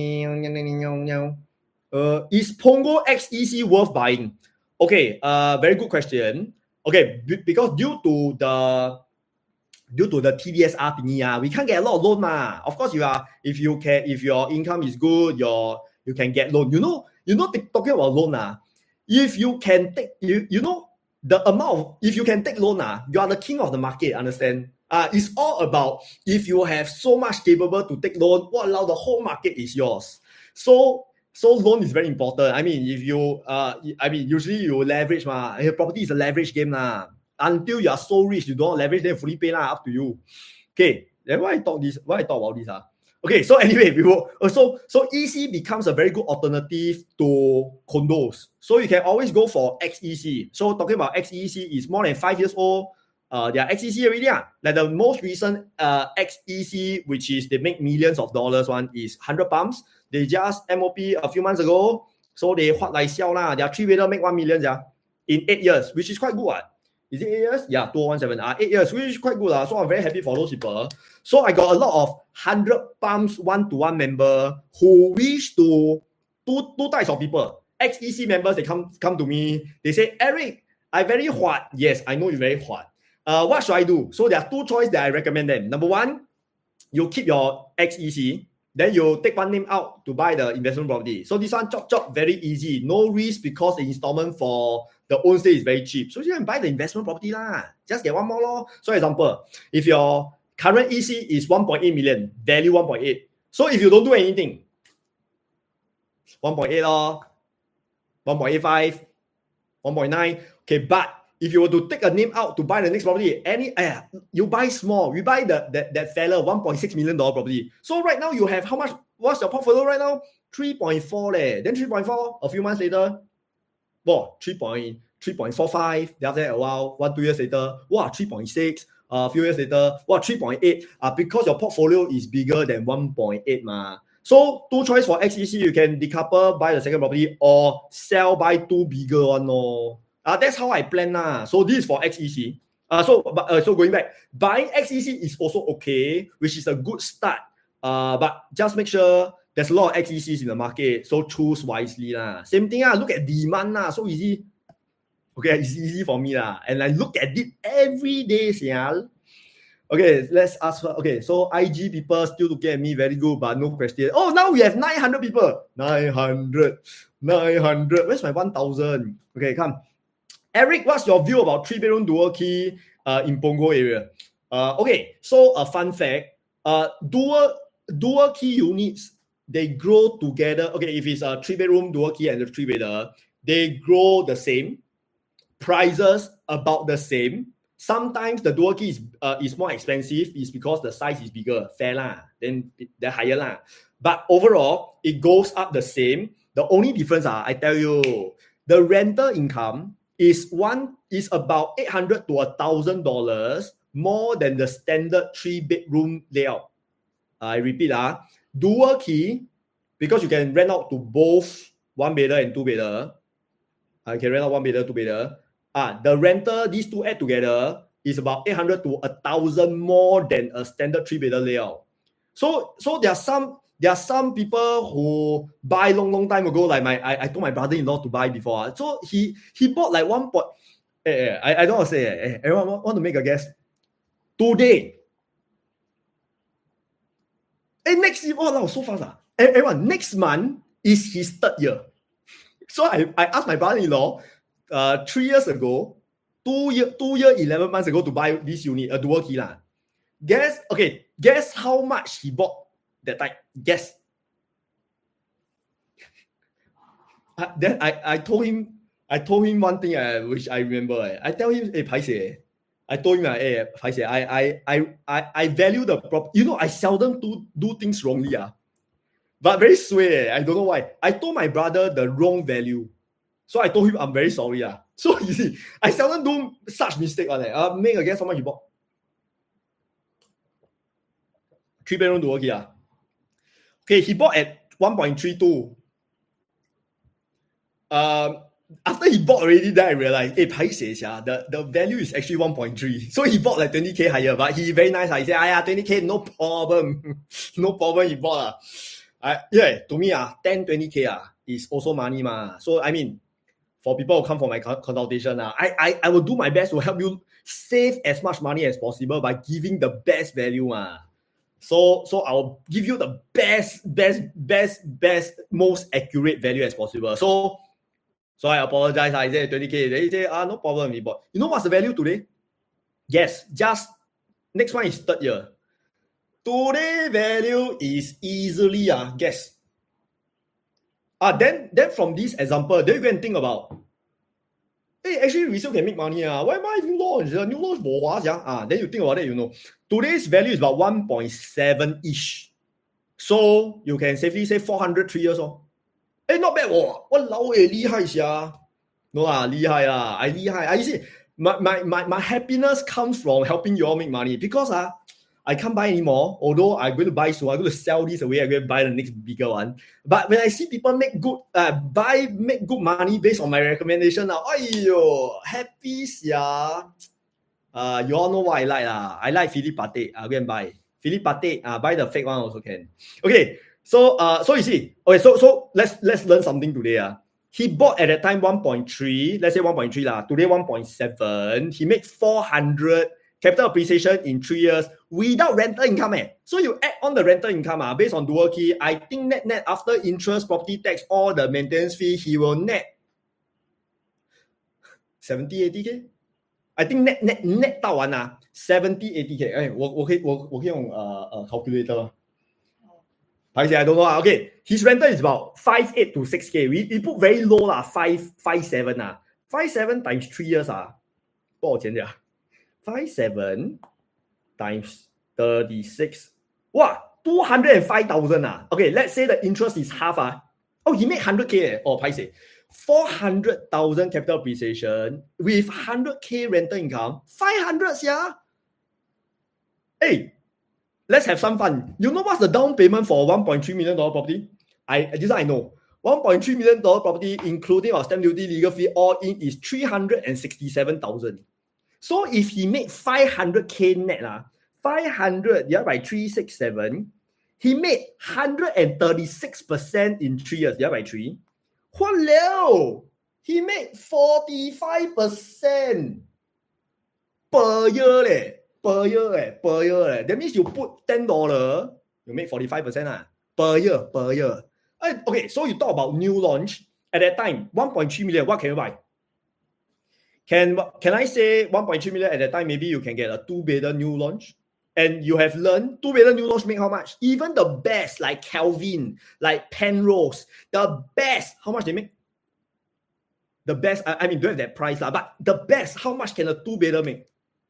Is Punggol XEC worth buying? Okay, very good question. Okay, because due to the TDSR thingy, we can't get a lot of loan ma. Of course, if your income is good, you can get loan. Talking about loan, if you can take the amount if you can take loan, you are the king of the market. Understand? It's all about if you have so much capable to take loan, the whole market is yours. So So loan is very important. I mean, if you usually you leverage property is a leverage game lah. Until you are so rich, you don't leverage, then fully pay lah, up to you. Okay, then why I talk about this? Okay, so anyway, we will so EC becomes a very good alternative to condos. So you can always go for XEC. So talking about XEC is more than 5 years old. They are XEC already. Like the most recent XEC, which is they make millions of dollars one, is 100 pumps. They just MOP a few months ago. So they what like sell lah. Their 3-bedder make 1 million in 8 years, which is quite good. Is it 8 years? Yeah, 2017. 8 years, which is quite good. So I'm very happy for those people. So I got a lot of 100 pumps one-to-one member who wish to two types of people. XEC members, they come to me. They say, Eric, I very hot. Yes, I know you're very hot. What should I do? So there are 2 choices that I recommend them. Number 1, you keep your XEC. Then you take one name out to buy the investment property. So this one, chop, very easy. No risk because the installment for the own stay is very cheap. So you can buy the investment property lah. Just get one more law. So example, if your current EC is 1.8 million, value 1.8. So if you don't do anything, 1.8 or 1.85, 1.9. Okay, but if you were to take a name out to buy the next property, you buy small. We buy that fella $1.6 million property. So right now you have how much? What's your portfolio right now? 3.4 leh. Then 3.4 a few months later, 3.45. Then after that a while, 1-2 years later, 3.6. A few years later, 3.8. Because your portfolio is bigger than 1.8 ma. So 2 choice for XEC, you can decouple, buy the second property, or sell, buy 2 bigger one. No. That's how I plan lah. So this is for XEC. So going back, buying XEC is also okay, which is a good start. But just make sure there's a lot of XECs in the market, so choose wisely lah. Same thing look at demand lah. So easy. Okay, it's easy for me lah, and I look at it every day, Okay, let's ask. Okay, so IG people still looking at me very good, but no question. Oh, now we have 900 people. 900. Where's my 1,000? Okay, come. Eric, what's your view about 3-bedroom dual key in Punggol area? Okay, so a fun fact, dual key units, they grow together. Okay, if it's a 3-bedroom dual key and a 3-bedder, they grow the same. Prices about the same. Sometimes the dual key is more expensive. It's because the size is bigger, fair lah. Then they're higher lah. But overall, it goes up the same. The only difference, I tell you, the rental income is about $800 to $1,000 more than the standard 3-bedroom layout. I repeat, dual key, because you can rent out to both 1-bedder and 2-bedder. I can rent out 1-bedder, 2-bedder. The rental, these 2 add together, is about $800 to $1,000 more than a standard 3-bedder layout. So there are some people who buy long time ago, like I told my brother-in-law to buy before. So he bought like I don't want to say, everyone want to make a guess? Today. Next year, so fast. Everyone, next month is his 3rd year. So I asked my brother-in-law 3 years ago, 2 year 11 months ago to buy this unit, a dual key lah. Guess how much he bought that time. Guess. Then I told him one thing which I remember. I tell him, paise. I told him, paise. I value the property. I seldom do things wrongly. But very sway. I don't know why. I told my brother the wrong value. So I told him I'm very sorry. So you see, I seldom do such mistake. Make a guess how much you bought. 3-bedroom dual key. Okay, he bought at 1.32. After he bought already, then I realized, the value is actually 1.3. So he bought like 20K higher, but he very nice. He said, 20K, no problem. No problem, he bought. To me, 10, 20K is also money. So, I mean, for people who come for my consultation, I will do my best to help you save as much money as possible by giving the best value. So I'll give you the best, most accurate value as possible. So I apologize. I said 20K. They say, no problem. You know what's the value today? Yes, just next one is 3rd year. Today value is easily, guess. Then from this example, then you go and think about, hey, actually resale can make money. Why buy new launch? New launch bo hua sia. Then you think about it, you know. Today's value is about 1.7-ish. So you can safely say 400 3 years. Hey, not bad. Walao eh, 厉害 sia. No lah, 厉害 lah. I 厉害. You see, my happiness comes from helping you all make money because I can't buy anymore. Although I'm going to buy soon, I'm going to sell this away. I'm going to buy the next bigger one. But when I see people make good money based on my recommendation now, ayyo, happy sia. You all know what I like lah. I like Philippe Patek. I'll go and buy Philippe Patek. Buy the fake one also can. Okay, so you see, okay, so let's learn something today. He bought at that time 1.3. Let's say 1.3 lah. Today 1.7. He made 400 capital appreciation in 3 years without rental income. So you add on the rental income based on dual key. I think net after interest, property tax, all the maintenance fee, he will net 70-80K. I think net 到完70-80K. 哎，我可以用calculator。I don't know. Okay, his rental is about 5.8 to 6K. We put very low 5.7 5.7 times 3 years 多少钱呀？5.7 times 36. Wow, 205,000 Okay, let's say the interest is half Oh, he made 100K. Paise. 400,000 capital appreciation with 100K rental income. 500 Hey, let's have some fun. You know what's the down payment for a $1.3 million property? This I know. $1.3 million property, including our stamp duty, legal fee, all in is 367,000. So if he made 500K net, 500 divided by 367, he made 136% in 3 years divided by 3. What? He made 45% per year. Per year. That means you put $10, you make 45% per year. Okay, so you talk about new launch. At that time, 1.3 million, what can you buy? Can I say 1.3 million at that time, maybe you can get a 2-bedder new launch? And you have learned 2-bedder new launch make how much? Even the best, like Calvin, like Penrose, the best, how much they make? The best, I mean, don't have that price, but the best, how much can a 2-bedder make?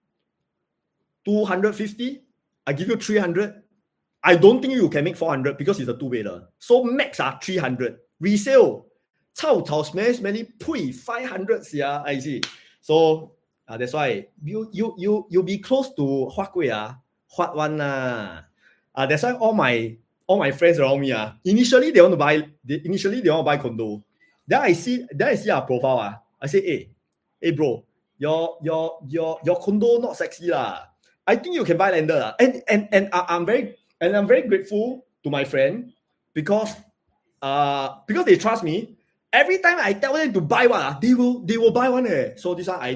250? I give you 300. I don't think you can make 400 because it's a 2-bedder. So max 300. Resale, cao smelly pui 500 I see. So that's why you be close to Hua Gui Hua one that's why all my friends around me initially they want to buy condo. Then I see our profile I say hey bro, your condo not sexy I think you can buy lander and I'm very grateful to my friend because they trust me. Every time I tell them to buy one, they will buy one. So this one I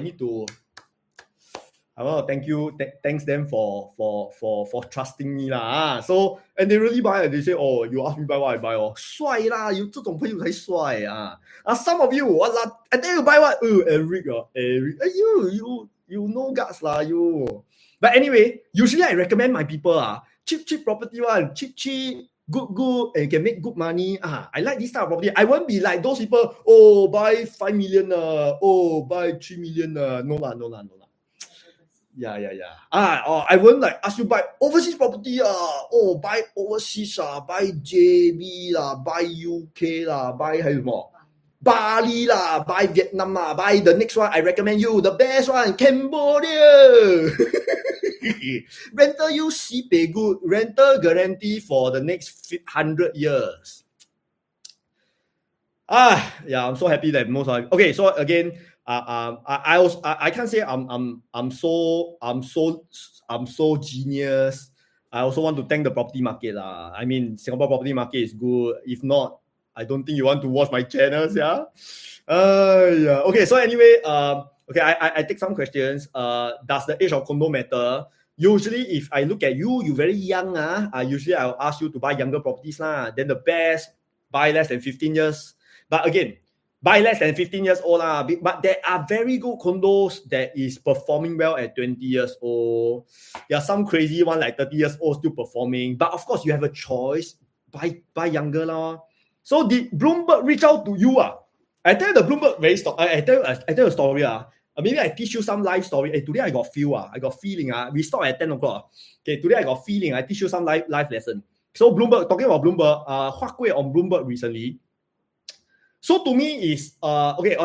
want to thanks them for trusting me So and they really buy. They say, oh, you ask me buy what I buy. 帅啦，有这种朋友才帅Some of you, I tell you buy what? Eric, you know guts you. But anyway, usually I recommend my people cheap property one, cheap. Good, and can make good money. I like this type of property. I won't be like those people. Oh, buy 5 million. Oh, buy 3 million. No lah. Yeah. I won't like ask you buy overseas property. Oh, buy overseas. Buy JB buy UK buy 还有什么 Bali buy Vietnam buy the next one. I recommend you the best one, Cambodia. Rental you sibei good. Rental guarantee for the next 100 years. Yeah, I'm so happy that most of okay. So again, I can't say I'm so genius. I also want to thank the property market I mean, Singapore property market is good. If not, I don't think you want to watch my channels. Yeah. Okay. So anyway, okay, I take some questions. Does the age of condo matter? Usually, if I look at you very young, usually I'll ask you to buy younger properties Then the best, buy less than 15 years. But again, buy less than 15 years old But there are very good condos that is performing well at 20 years old. There are some crazy one like 30 years old still performing. But of course, you have a choice. Buy younger So did Bloomberg reach out to you? I tell you the Bloomberg I tell you a story. Maybe I teach you some life story. Hey, today I got feel. I got feeling. We start at 10 o'clock. Okay, today I got feeling. I teach you some life lesson. So Bloomberg, talking about Bloomberg, Huat Kueh on Bloomberg recently. So to me is okay,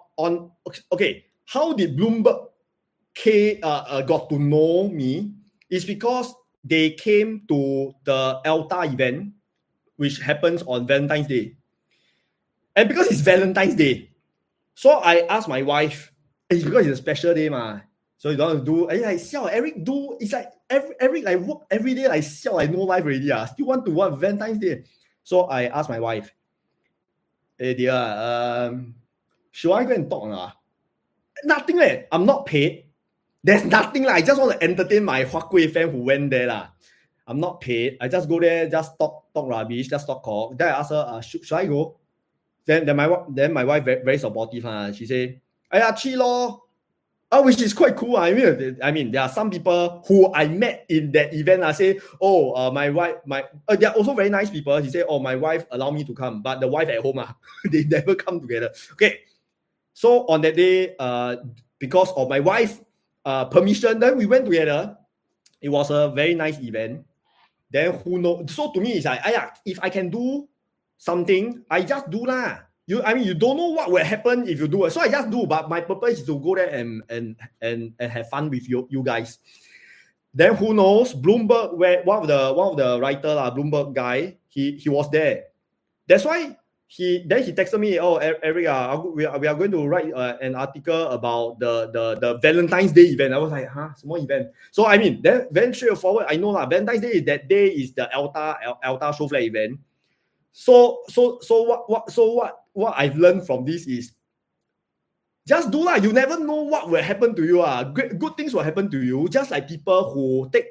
how did Bloomberg got to know me is because they came to the ELTA event, which happens on Valentine's Day. And because it's Valentine's Day, so I asked my wife, it's because it's a special day, ma. So you don't want to do, like, Eric do, it's like every like work every day, like, like no life already. Still want to work Valentine's Day. So I asked my wife, hey dear, should I go and talk? Nothing, I'm not paid. There's nothing, I just want to entertain my Huat Kueh fan who went there. I'm not paid. I just go there, just talk rubbish, just talk cock. Then I asked her, should I go? Then my wife very supportive. She say, chi lor. Which is quite cool. I mean, there are some people who I met in that event. I say, my wife, they are also very nice people. She say, my wife allowed me to come, but the wife at home, they never come together. Okay, so on that day, because of my wife permission, then we went together. It was a very nice event. Then who knows? So to me, it's like, if I can do something, I just do lah. You don't know what will happen if you do it. So I just do, but my purpose is to go there and have fun with you guys. Then who knows? Bloomberg, where one of the writer, Bloomberg guy, he was there. That's why he texted me, Eric, we are going to write an article about the Valentine's Day event. I was like, small event. So I mean, then very straightforward. I know Valentine's Day, that day is the ELTA show flag event. So what I've learned from this is just do lah. You never know what will happen to you. Good things will happen to you. Just like people who take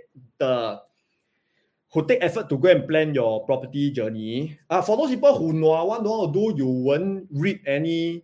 effort to go and plan your property journey. For those people who know what to do, you won't reap any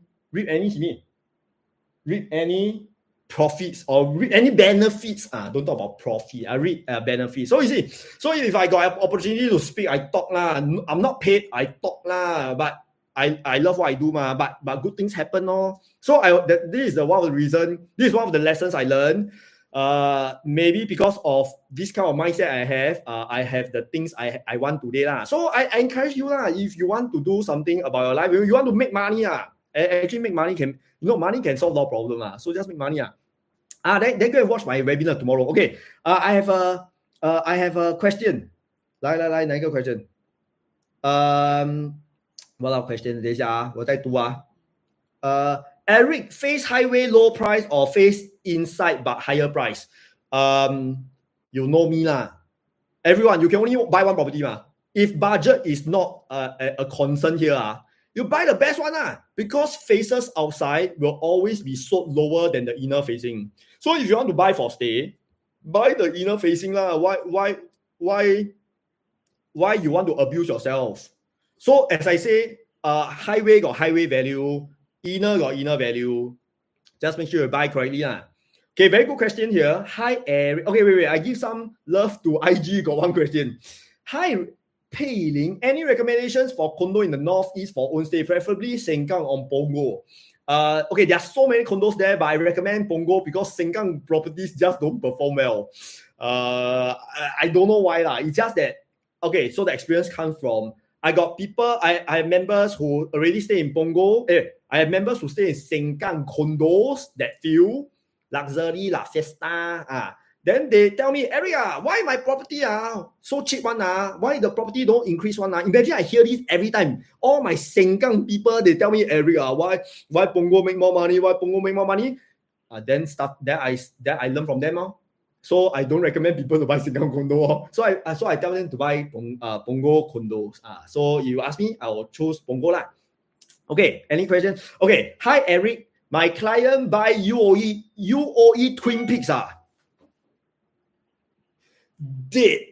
profits or reap any benefits. Don't talk about profit. I reap benefits. So you see, if I got an opportunity to speak, I talk lah. I'm not paid. I talk lah, but I love what I do, but good things happen. So this is one of the reasons. This is one of the lessons I learned. Maybe because of this kind of mindset I have the things I want today lah. So I encourage you lah. If you want to do something about your life, you want to make money actually make money money can solve a lot of problems So just make money then go and watch my webinar tomorrow. Okay. I have a question. 来哪一个 question? What are questions? 等一下我再读Eric, face highway low price or face inside but higher price? You know me lah. Everyone, you can only buy one property If budget is not a concern here you buy the best one because faces outside will always be sold lower than the inner facing. So if you want to buy for stay, buy the inner facing lah. Why you want to abuse yourself? So as I say, highway got highway value, inner got inner value. Just make sure you buy correctly Okay, very good question here. Hi Eric. Okay, wait. I give some love to IG. Got one question. Hi Pei Ling. Any recommendations for condo in the northeast for own stay, preferably Sengkang or Punggol? Okay, there are so many condos there, but I recommend Punggol because Sengkang properties just don't perform well. I don't know why It's just that okay. So the experience comes from I got people. I have members who already stay in Punggol. I have members who stay in Sengkang condos that feel luxury, la fiesta. Then they tell me, Eric, why my property so cheap one Why the property don't increase one Imagine I hear this every time. All my Sengkang people, they tell me, Eric, why Punggol make more money? Why Punggol make more money? Then I learn from them. So I don't recommend people to buy Sengkang condo. So I tell them to buy Punggol condos. So if you ask me, I will choose Punggol lah. Okay, any questions? Okay, hi Eric. My client buy UOE Twin Peaks Dead.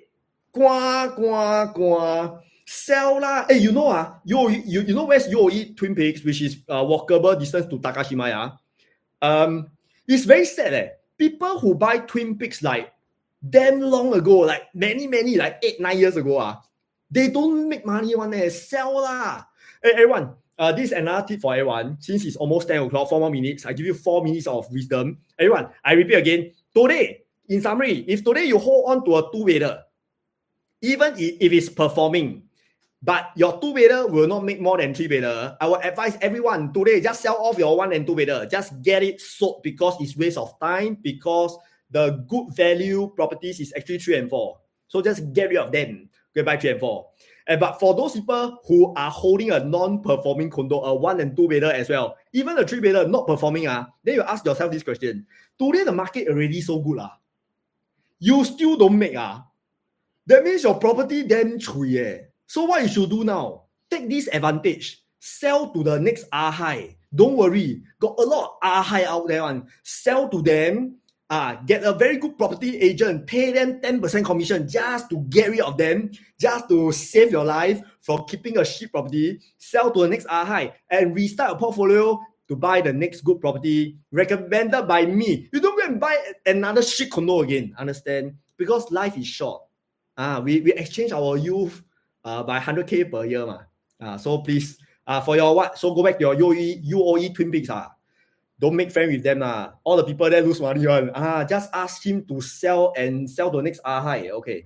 Sell lah. Hey, you know you know where's UOE Twin Peaks, which is walkable distance to Takashimaya. It's very sad People who buy Twin Peaks like damn long ago, like many, like 8-9 years ago, they don't make money one sell lah. Hey, everyone, this is another tip for everyone. Since it's almost 10 o'clock, 4 more minutes, I give you 4 minutes of wisdom. Everyone, I repeat again. Today, in summary, if today you hold on to a two-baiter, even if it's performing, but your two-baiter will not make more than three-baiter, I will advise everyone today, just sell off your one and two-baiter. Just get it sold because it's waste of time, because the good value properties is actually 3 and 4. So just get rid of them. Go buy 3 and 4. But for those people who are holding a non-performing condo, a 1 and 2-baiter as well, even a 3-baiter not performing, then you ask yourself this question. Today the market already so good. You still don't make. That means your property damn chui. So what you should do now, take this advantage. Sell to the next R high. Don't worry. Got a lot of R high out there. Sell to them. Get a very good property agent, pay them 10% commission just to get rid of them, just to save your life from keeping a shit property, sell to the next R high, and restart a portfolio to buy the next good property recommended by me. You don't go and buy another shit condo again, understand? Because life is short. We exchange our youth by 100K per year. So please, for your what? So go back to your UOE Twin Peaks. Don't make friends with them. All the people there lose money. Just ask him to sell to the next R high. Okay.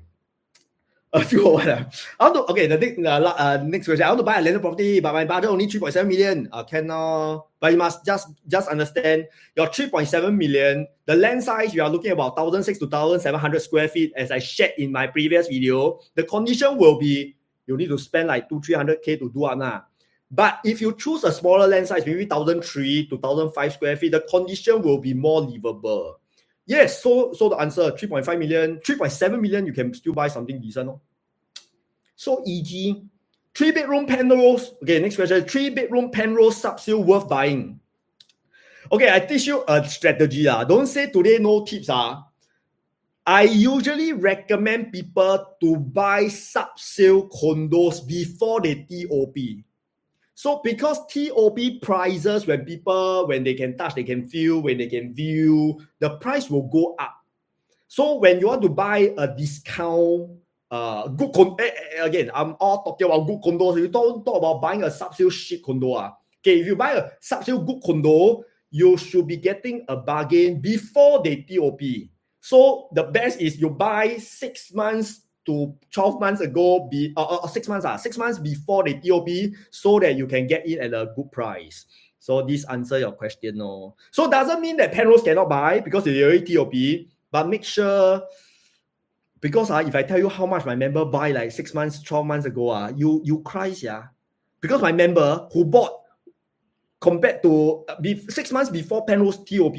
The next question. I want to buy a landed property, but my budget only 3.7 million. But you must just understand your 3.7 million, the land size, you are looking about 1,600 to 1,700 square feet, as I shared in my previous video. The condition will be you need to spend like 200-300K to do it. But if you choose a smaller land size, maybe 1,300 to 1,500 square feet, the condition will be more livable. Yes, so the answer, 3.5 million, 3.7 million, you can still buy something decent. So easy. 3-bedroom Penrose. Okay, next question. 3-bedroom Penrose sub-sale worth buying. Okay, I teach you a strategy. Don't say today no tips. I usually recommend people to buy sub-sale condos before they TOP. So because TOP prices, when they can touch, they can feel, when they can view, the price will go up. So when you want to buy a discount, good condo, again, I'm all talking about good condos. You don't talk about buying a sub-sale shit condo. Okay, if you buy a sub-sale good condo, you should be getting a bargain before they TOP. So the best is you buy 6 months to 12 months ago, 6 months before the TOP, so that you can get in at a good price. So this answer your question. No. So doesn't mean that Penrose cannot buy because they already TOP, but make sure, because if I tell you how much my member buy like 6 months, 12 months ago, you cry, because my member who bought compared to 6 months before Penrose TOP,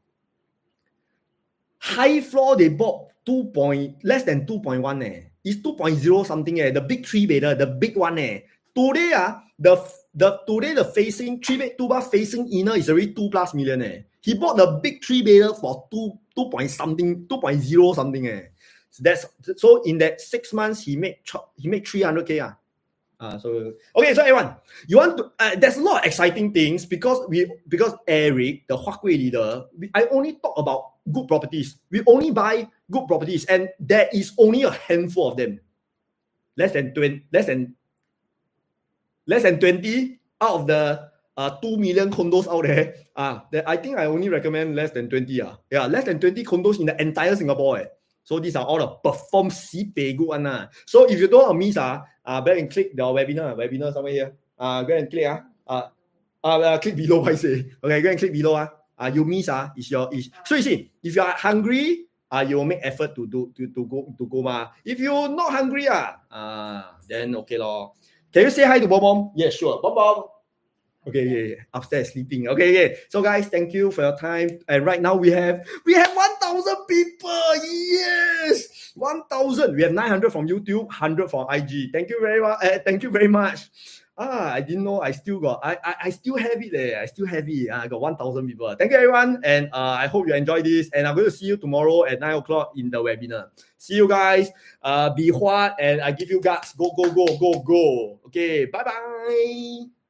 high floor they bought less than 2.1. It's 2.0 something. The big 3-baiter, the big one. Today, today the facing 3-bed 2-bath facing inner is already 2+ million. He bought the big 3-baiter for 2.0 something. So in that 6 months he made 300K. So everyone, you want to there's a lot of exciting things because Eric, the Huawei leader, I only talk about good properties. We only buy good properties, and there is only a handful of them. Less than 20 out of the 2 million condos out there. I think I only recommend less than 20. Less than 20 condos in the entire Singapore. So these are all the perform sibei good one. So if you don't miss, better and click the webinar somewhere here. Go and click. Click below, I say. Okay, go and click below. You miss, so you see, if you are hungry, you will make effort to go. If you're not hungry, then okay lor. Can you say hi to Bom? Yeah, sure. Bom. Okay, yeah. Upstairs sleeping. Okay. So guys, thank you for your time. And right now we have 1,000 people. Yes, 1,000. We have 900 from YouTube, 100 from IG. Thank you very much. I didn't know. I still have it there. I got 1,000 people. Thank you everyone, and I hope you enjoy this. And I'm going to see you tomorrow at 9 o'clock in the webinar. See you guys. Be hot, and I give you guts. Go. Okay, bye.